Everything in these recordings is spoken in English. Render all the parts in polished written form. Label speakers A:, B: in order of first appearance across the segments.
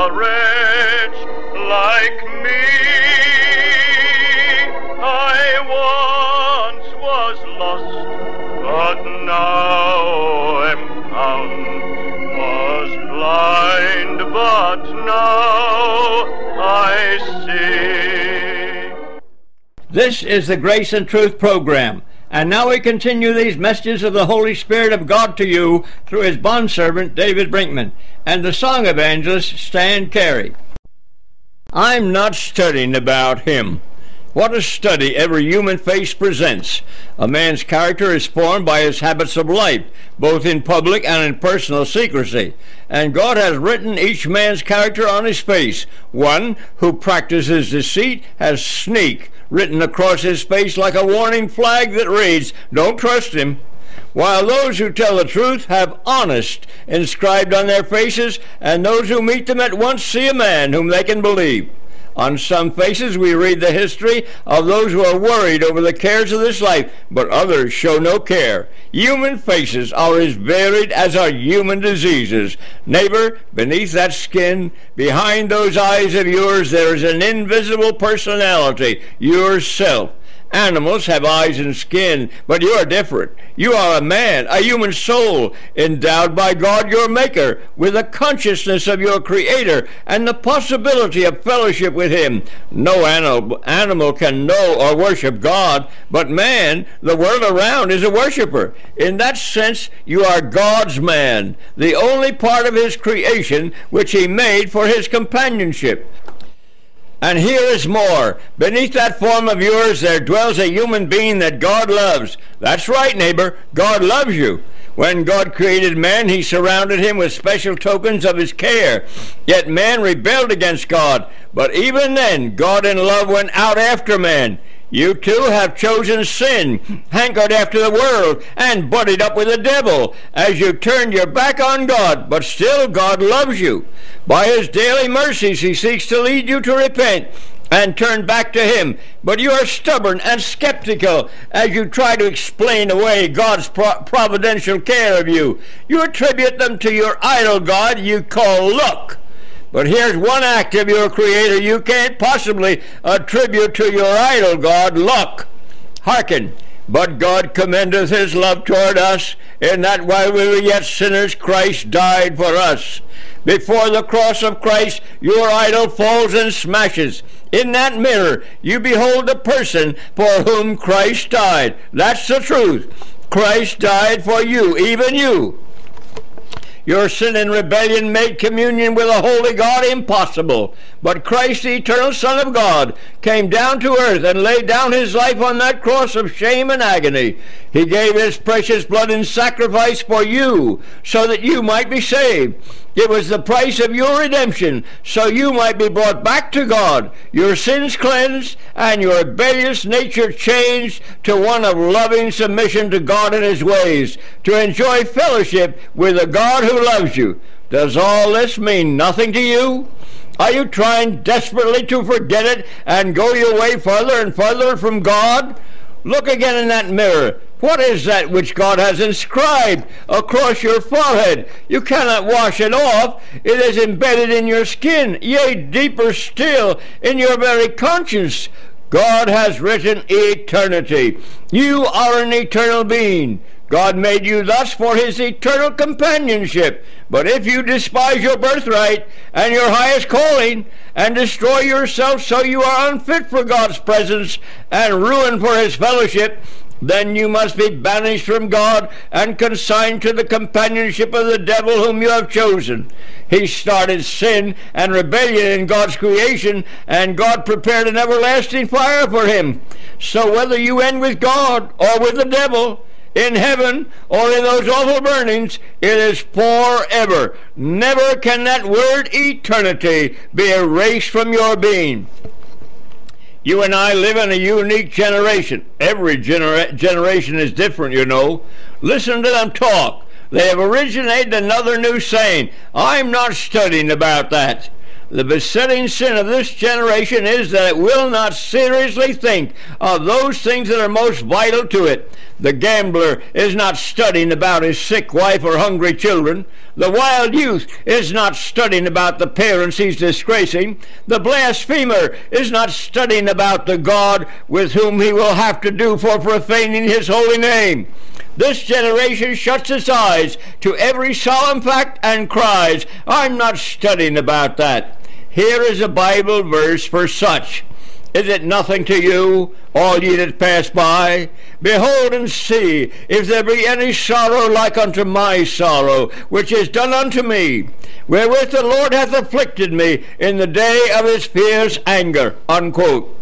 A: a wretch like me. I once was lost, but now am found. Was blind, but now I see.
B: This is the Grace and Truth program. And now we continue these messages of the Holy Spirit of God to you through his bondservant David Brinkman and the song evangelist Stan Carey. I'm not studying about him. What a study every human face presents. A man's character is formed by his habits of life, both in public and in personal secrecy. And God has written each man's character on his face. One who practices deceit has sneak written across his face like a warning flag that reads, "Don't trust him." While those who tell the truth have honest inscribed on their faces, and those who meet them at once see a man whom they can believe. On some faces we read the history of those who are worried over the cares of this life, but others show no care. Human faces are as varied as are human diseases. Neighbor, beneath that skin, behind those eyes of yours, there is an invisible personality, yourself. Animals have eyes and skin, but you are different. You are a man, a human soul, endowed by God your Maker, with a consciousness of your Creator and the possibility of fellowship with Him. No animal can know or worship God, but man, the world around, is a worshiper. In that sense, you are God's man, the only part of His creation which He made for His companionship. And here is more. Beneath that form of yours there dwells a human being that God loves. That's right, neighbor. God loves you. When God created man, he surrounded him with special tokens of his care. Yet man rebelled against God. But even then, God in love went out after man. You too have chosen sin, hankered after the world, and buddied up with the devil as you turned your back on God, but still God loves you. By his daily mercies he seeks to lead you to repent and turn back to him. But you are stubborn and skeptical as you try to explain away God's providential care of you. You attribute them to your idol God you call luck. But here's one act of your Creator you can't possibly attribute to your idol God, luck. Hearken, but God commendeth his love toward us, in that while we were yet sinners, Christ died for us. Before the cross of Christ, your idol falls and smashes. In that mirror, you behold the person for whom Christ died. That's the truth. Christ died for you, even you. Your sin and rebellion made communion with a holy God impossible. But Christ, the eternal Son of God, came down to earth and laid down his life on that cross of shame and agony. He gave his precious blood in sacrifice for you, so that you might be saved. It was the price of your redemption, so you might be brought back to God, your sins cleansed, and your rebellious nature changed to one of loving submission to God and his ways, to enjoy fellowship with the God who loves you. Does all this mean nothing to you? Are you trying desperately to forget it and go your way further and further from God? Look again in that mirror. What is that which God has inscribed across your forehead? You cannot wash it off. It is embedded in your skin, yea, deeper still, in your very conscience. God has written eternity. You are an eternal being. God made you thus for his eternal companionship. But if you despise your birthright and your highest calling, and destroy yourself so you are unfit for God's presence and ruined for his fellowship, then you must be banished from God and consigned to the companionship of the devil whom you have chosen. He started sin and rebellion in God's creation, and God prepared an everlasting fire for him. So whether you end with God or with the devil, in heaven or in those awful burnings, it is forever. Never can that word eternity be erased from your being. You and I live in a unique generation. Every generation is different, you know. Listen to them talk. They have originated another new saying. I'm not studying about that. The besetting sin of this generation is that it will not seriously think of those things that are most vital to it. The gambler is not studying about his sick wife or hungry children. The wild youth is not studying about the parents he's disgracing. The blasphemer is not studying about the God with whom he will have to do for profaning his holy name. This generation shuts its eyes to every solemn fact and cries, I'm not studying about that. Here is a Bible verse for such. Is it nothing to you, all ye that pass by? Behold and see, if there be any sorrow like unto my sorrow, which is done unto me, wherewith the Lord hath afflicted me in the day of his fierce anger. Unquote.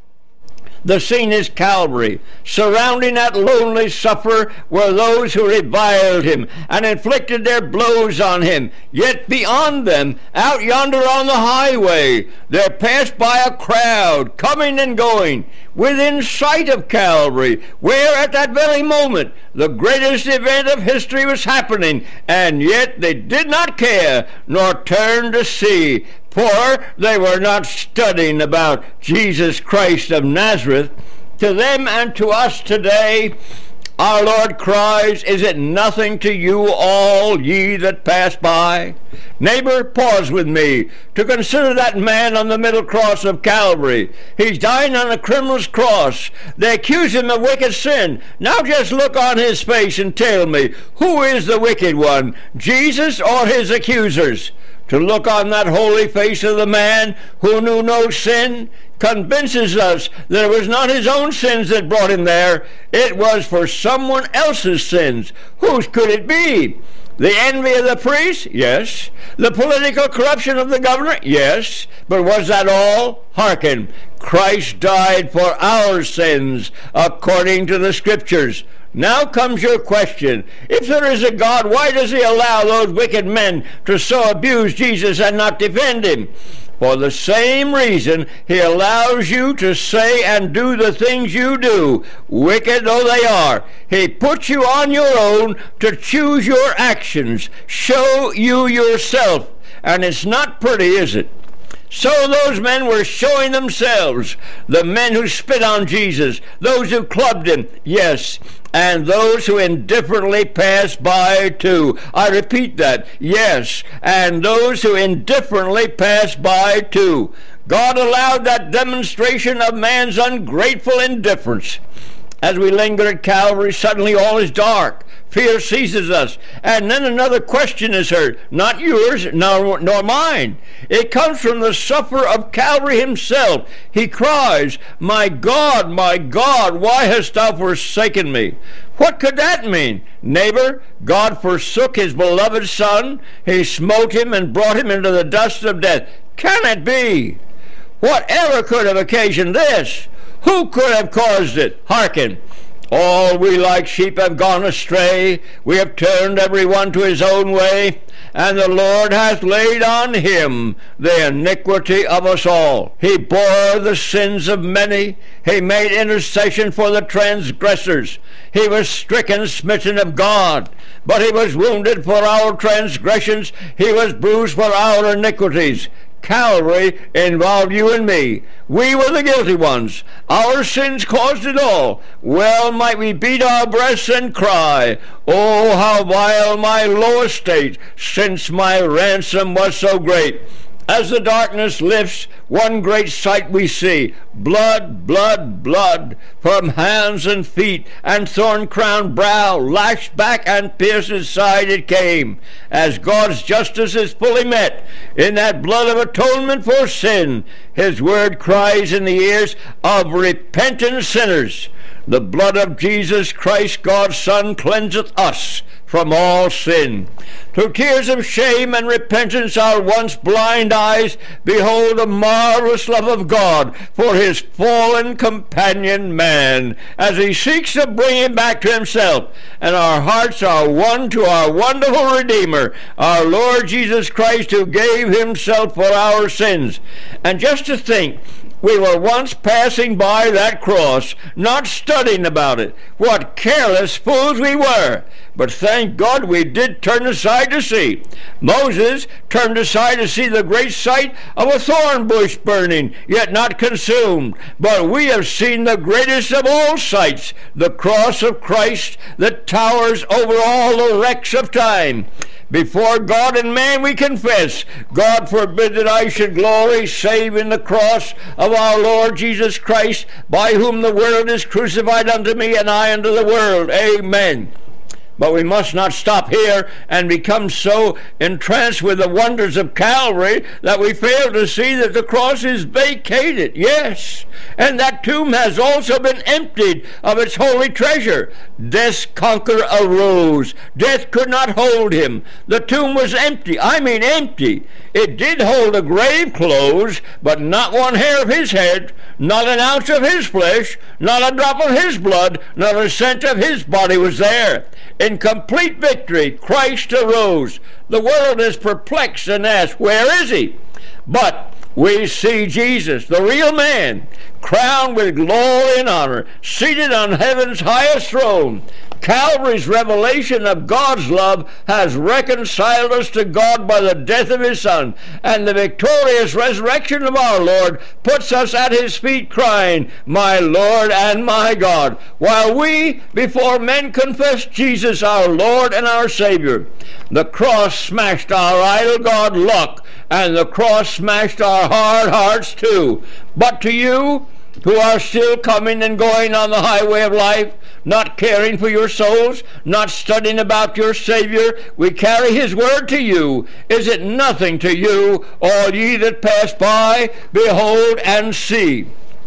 B: The scene is Calvary. Surrounding that lonely sufferer were those who reviled him and inflicted their blows on him. Yet beyond them, out yonder on the highway, there passed by a crowd, coming and going, within sight of Calvary, where at that very moment the greatest event of history was happening, and yet they did not care nor turn to see, for they were not studying about Jesus Christ of Nazareth. To them and to us today, our Lord cries, is it nothing to you, all ye that pass by? Neighbor, pause with me to consider that man on the middle cross of Calvary. He's dying on a criminal's cross. They accuse him of wicked sin. Now just look on his face and tell me, who is the wicked one, Jesus or his accusers? To look on that holy face of the man who knew no sin convinces us that it was not his own sins that brought him there. It was for someone else's sins. Whose could it be? The envy of the priests? Yes. The political corruption of the governor? Yes. But was that all? Hearken. Christ died for our sins according to the Scriptures. Now comes your question. If there is a God, why does he allow those wicked men to so abuse Jesus and not defend him? For the same reason he allows you to say and do the things you do, wicked though they are. He puts you on your own to choose your actions, show you yourself. And it's not pretty, is it? So those men were showing themselves, the men who spit on Jesus, those who clubbed him, yes, and those who indifferently passed by too. I repeat that, yes, and those who indifferently passed by too. God allowed that demonstration of man's ungrateful indifference. As we linger at Calvary, suddenly all is dark. Fear seizes us. And then another question is heard. Not yours, nor mine. It comes from the sufferer of Calvary himself. He cries, my God, why hast thou forsaken me? What could that mean? Neighbor, God forsook his beloved Son. He smote him and brought him into the dust of death. Can it be? Whatever could have occasioned this? Who could have caused it? Hearken. All we like sheep have gone astray. We have turned every one to his own way. And the Lord hath laid on him the iniquity of us all. He bore the sins of many. He made intercession for the transgressors. He was stricken, smitten of God. But he was wounded for our transgressions. He was bruised for our iniquities. Calvary involved you and me. We were the guilty ones. Our sins caused it all. Well might we beat our breasts and cry, oh, how vile my low estate, since my ransom was so great. As the darkness lifts, one great sight we see, blood, blood, blood, from hands and feet and thorn-crowned brow, lashed back and pierced his side it came. As God's justice is fully met in that blood of atonement for sin, his word cries in the ears of repentant sinners. The blood of Jesus Christ, God's Son, cleanseth us from all sin. Through tears of shame and repentance, our once blind eyes behold the marvelous love of God for his fallen companion man, as he seeks to bring him back to himself. And our hearts are won to our wonderful Redeemer, our Lord Jesus Christ, who gave himself for our sins. And just to think, We were once passing by that cross, not studying about it. What careless fools we were. But thank God we did turn aside to see. Moses turned aside to see the great sight of a thorn bush burning, yet not consumed. But we have seen the greatest of all sights, the cross of Christ that towers over all the wrecks of time. Before God and man we confess, God forbid that I should glory save in the cross of our Lord Jesus Christ, by whom the world is crucified unto me, and I unto the world. Amen. But we must not stop here and become so entranced with the wonders of Calvary that we fail to see that the cross is vacated. Yes, and that tomb has also been emptied of its holy treasure. Death's conqueror arose. Death could not hold him. The tomb was empty. I mean empty. It did hold a grave clothes, but not one hair of his head, not an ounce of his flesh, not a drop of his blood, not a cent of his body was there. In complete victory, Christ arose. The world is perplexed and asks, where is he? But we see Jesus, the real man, crowned with glory and honor, seated on heaven's highest throne. Calvary's revelation of God's love has reconciled us to God by the death of his Son, and the victorious resurrection of our Lord puts us at his feet crying, my Lord and my God, while we before men confess Jesus our Lord and our Savior. The cross smashed our idol god luck, and the cross smashed our hard hearts too. But to you who are still coming and going on the highway of life, not caring for your souls, not studying about your Savior, we carry his word to you. Is it nothing to you, all ye that pass by? Behold and see.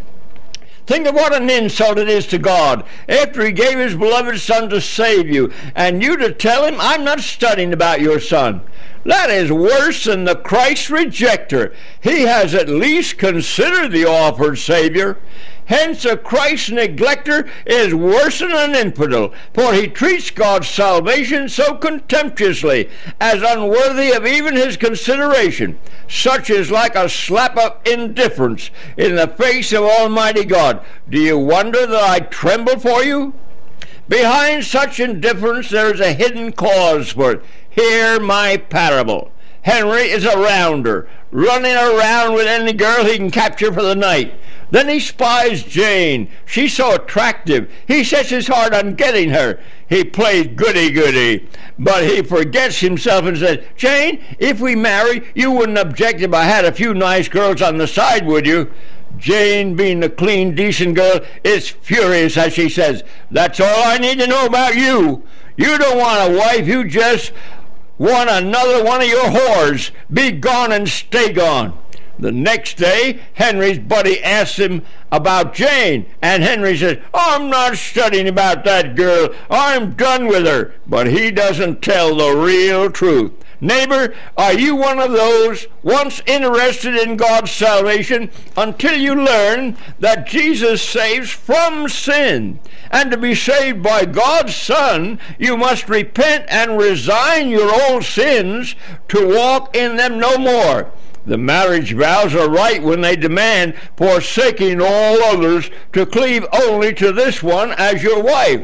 B: Think of what an insult it is to God, after he gave his beloved Son to save you, and you to tell him, I'm not studying about your Son. That is worse than the Christ rejecter. He has at least considered the offered Savior. Hence a Christ neglecter is worse than an infidel, for he treats God's salvation so contemptuously, as unworthy of even his consideration. Such is like a slap of indifference in the face of Almighty God. Do you wonder that I tremble for you? Behind such indifference there is a hidden cause for it. Hear my parable. Henry is a rounder, running around with any girl he can capture for the night. Then he spies Jane. She's so attractive. He sets his heart on getting her. He plays goody-goody, but he forgets himself and says, Jane, if we marry, you wouldn't object if I had a few nice girls on the side, would you? Jane, being a clean, decent girl, is furious as she says, that's all I need to know about you. You don't want a wife, you just want another one of your whores. Be gone and stay gone. The next day, Henry's buddy asks him about Jane, and Henry says, I'm not studying about that girl. I'm done with her. But he doesn't tell the real truth. Neighbor, are you one of those once interested in God's salvation until you learn that Jesus saves from sin? And to be saved by God's Son, you must repent and resign your old sins to walk in them no more. The marriage vows are right when they demand, forsaking all others, to cleave only to this one as your wife.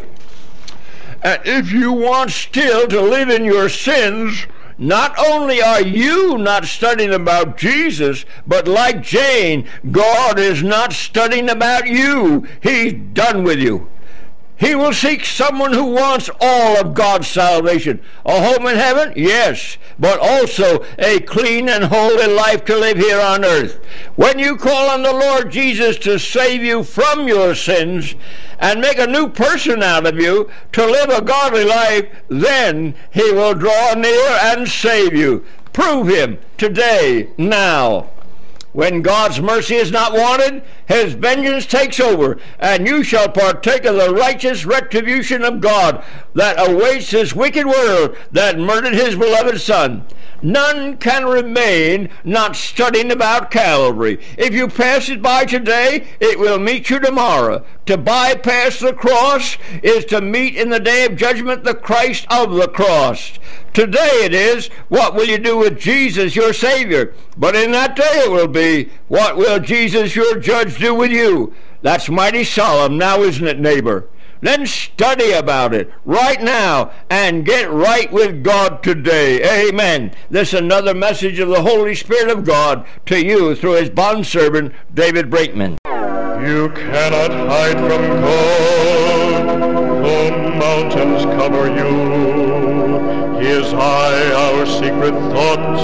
B: And if you want still to live in your sins, not only are you not studying about Jesus, but like Jane, God is not studying about you. He's done with you. He will seek someone who wants all of God's salvation. A home in heaven? Yes, but also a clean and holy life to live here on earth. When you call on the Lord Jesus to save you from your sins and make a new person out of you to live a godly life, then he will draw near and save you. Prove him today, now. When God's mercy is not wanted, his vengeance takes over, and you shall partake of the righteous retribution of God that awaits this wicked world that murdered his beloved Son. None can remain not studying about Calvary. If you pass it by today, it will meet you tomorrow. To bypass the cross is to meet in the day of judgment the Christ of the cross. Today it is, what will you do with Jesus, your Savior? But in that day it will be, what will Jesus, your judge, do with you? That's mighty solemn now, isn't it, neighbor? Then study about it right now and get right with God today. Amen. This is another message of the Holy Spirit of God to you through his bondservant, David Brinkman.
A: You cannot hide from God, though mountains cover you. He is high, our secret thoughts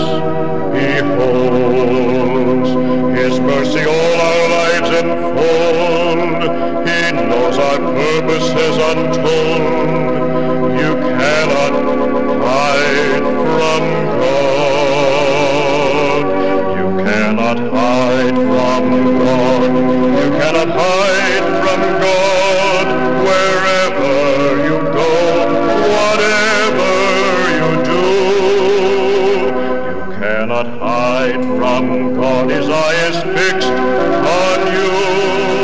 A: beholds. His mercy all our lives enfold. He knows our purposes untold. You cannot hide from God. You cannot hide from God. You cannot hide from God. Wherever you go, whatever you do, you cannot hide from God. His eye is fixed on you.